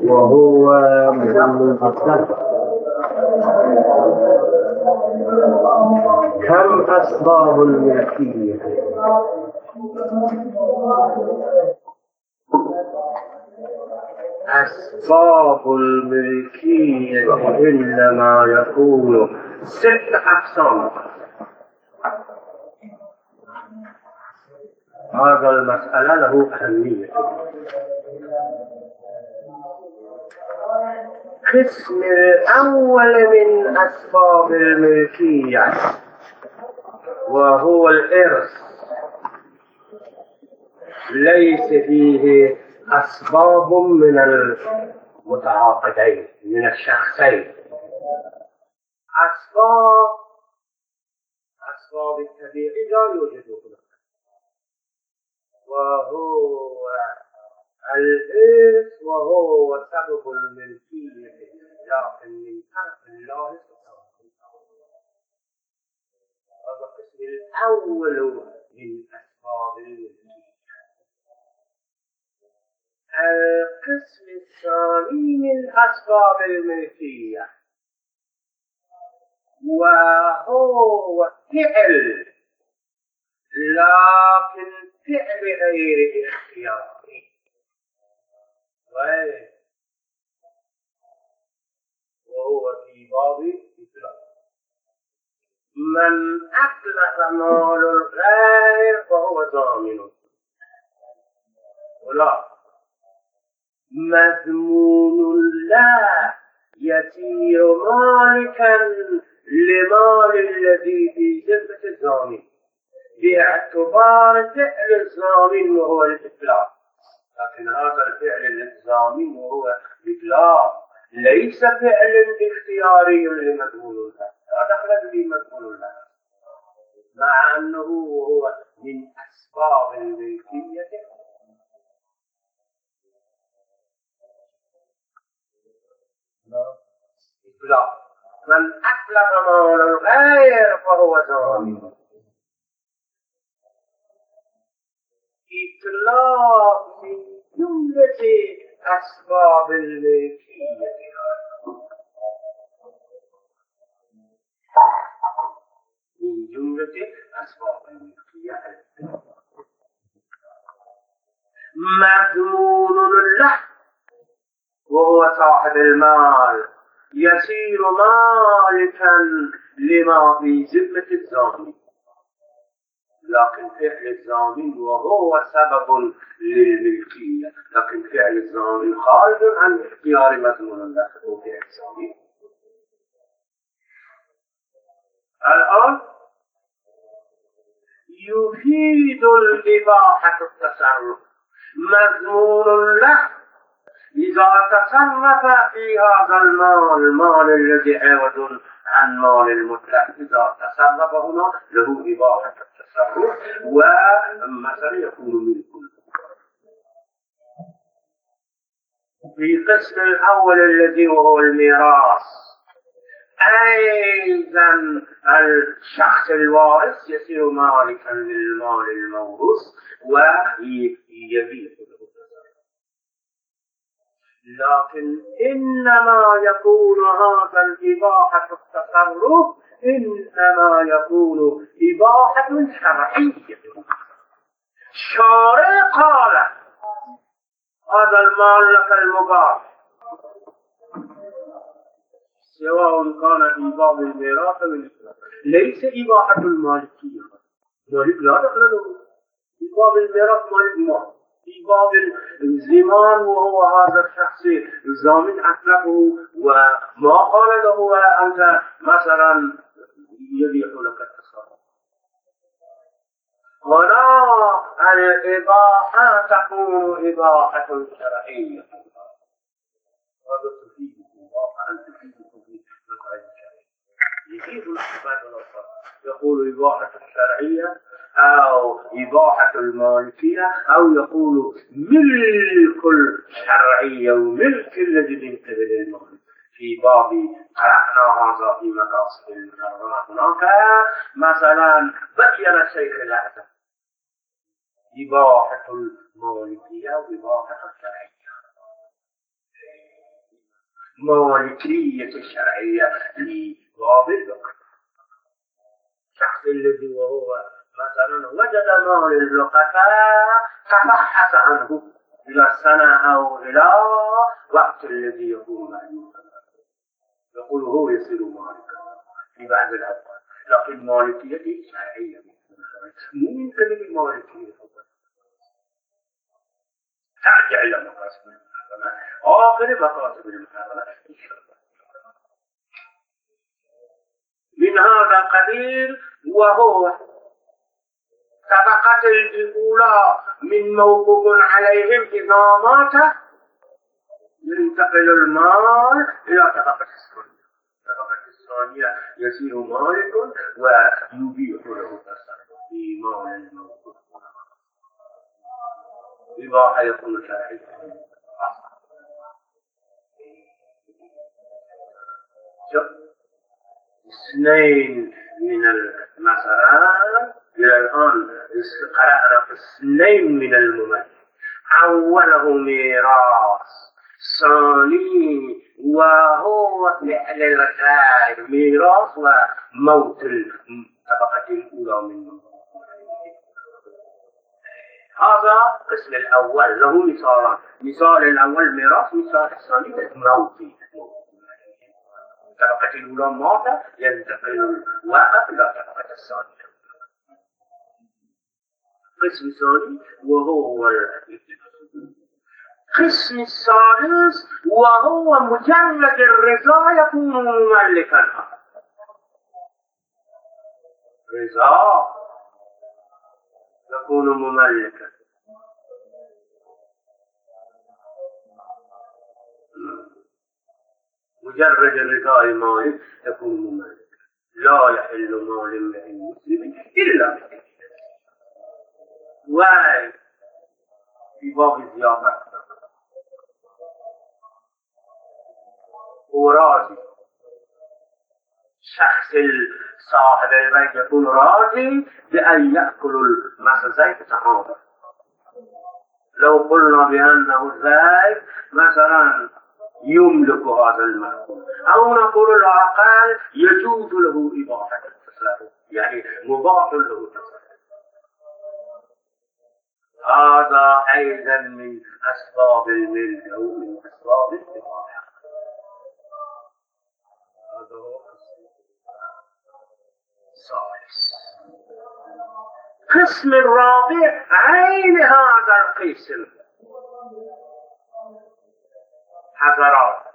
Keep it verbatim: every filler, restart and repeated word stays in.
وهو مهم الأصل. كم أسباب الملكية؟ أسباب الملكية إنما يكون ست أقسام. هذا المسألة له أهمية. القسم الأول من أسباب الملكية وهو الإرث، ليس فيه أسباب من المتعاقدين من الشخصين. أسباب أسباب الطبيعي لا يوجد هنا، وهو الإرث وهو سبب الملكية، لكن من طرف الله سبحانه وتعالى. هذا القسم الأول من أسباب الملكية. القسم الثاني من أسباب الملكية وهو فعل، لكن فعل غير اختياري. وهو في باب الإطلاق. من أطلق مال الغير فهو ضامن، ولا مضمون لا يصير مالكا لمال الذي في ذمة الضامن باعتبار فعل الضامن وهو الإطلاق. لكن هذا الفعل الضامن وهو الإطلاق ليس فعل اختياري لمضمون الله، لا دخل به مضمون الله، مع أنه هو من أسباب الملكية. إطلاق. من أطلق مال الغير فهو ضامن. إطلاق من جملة أسباب الملكية. من جملة أسباب الملكية مضمون له وهو صاحب المال يصير مالكا لما في ذمة الضامن، لكن فعل الضامن وهو سبب للملكية، لكن فعل الضامن خارج عن اختيار مضمون الله وفعل الضامن. الآن يفيد الإباحة التصرف. مضمون له إذا تصرف في هذا المال، المال الذي عوض عن مال المطلق، إذا تصرف هنا له إباحة التصرف، ومثلا يكون ملك. في القسم الأول الذي وهو الميراث، أيضا الشخص الوارث يصير مالكا للمال الموروث ويبيع له، لكن إنما يكون هذا الإباحة التصرف إنما يكون إباحة شرعية. شارع قال هذا المال لك المباح، سواء كان في باب الميراث أو الإسلام، ليس إباحة المالكية. مالك لا دخل له في باب الميراث، مالك ما في باب الزمان، وهو هذا الشخص الزامن أطلقه وما قال له أنت مثلا يبيح لك التصرف. ولا الإباحة تكون إباحة شرعية. هذا تفيدكم واقعا، تفيدكم في مسائل الشرعية. يجيب الأحباب والأصحاب يقول إباحة الشرعية أو إباحة المالكية، أو يقول ملك الشرعية وملك الذي من قبل المال. في باب قرأنا هذا في مقاصد المحرمة، هناك مثلا بين الشيخ الأعظم إباحة المالكية وإباحة الشرعية. مالكية شرعية في باب الوقت. الشخص الذي وهو مثلا وجد مال الوقت تبحث عنه إلى السنة أو إلى وقت الذي يكون معلوما، يقول هو يصير مالكا في بعض الأوقات. لكن مالكية شرعية مو من كلمة المالكية فقط، ترجع إلى مقاصد المحاكمة، آخر مقاصد المحاكمة إن شاء الله. من هذا القبيل وهو طبقة الأولى من موقوف عليهم إذا مات ينتقل المال إلى طبقة الثانية. الطبقة الثانية يصير مالك ويبيح له التصرف في مال الموقوف. إباحة يكون شرعيا. اثنين من مثلا إلى الآن قرأنا في اثنين من المميز. أوله ميراث، ثاني وهو فعل الخير، ميراث وموت الطبقة الأولى منه. هذا القسم الأول له مثالان، مثال الأول ميراث، مثال الثاني موت. الطبقة الأولى مات ينتقل الواقف إلى الطبقة الثانية. قسم ثاني وهو القسم الثالث وهو مجرد الرضا يكون مملكا. رضا يكون مملكا. مجرد الرضا المالك يكون مملكا. لا يحل مال امرئ مسلم إلا بإذنه. وفي باب الزيارة هو راضي، شخص صاحب البيت يكون راضي بأن يأكل مثلا زيت طعام. لو قلنا بأنه زيت مثلا يملك هذا المأكول، أو نقول العقل يجوز له إباحة التصرف، يعني مباح له التصرف. هذا أيضا من أسباب الملك أو من أسباب الإباحة. هذا هو الثالث. القسم الرابع عين هذا القسم. حضرات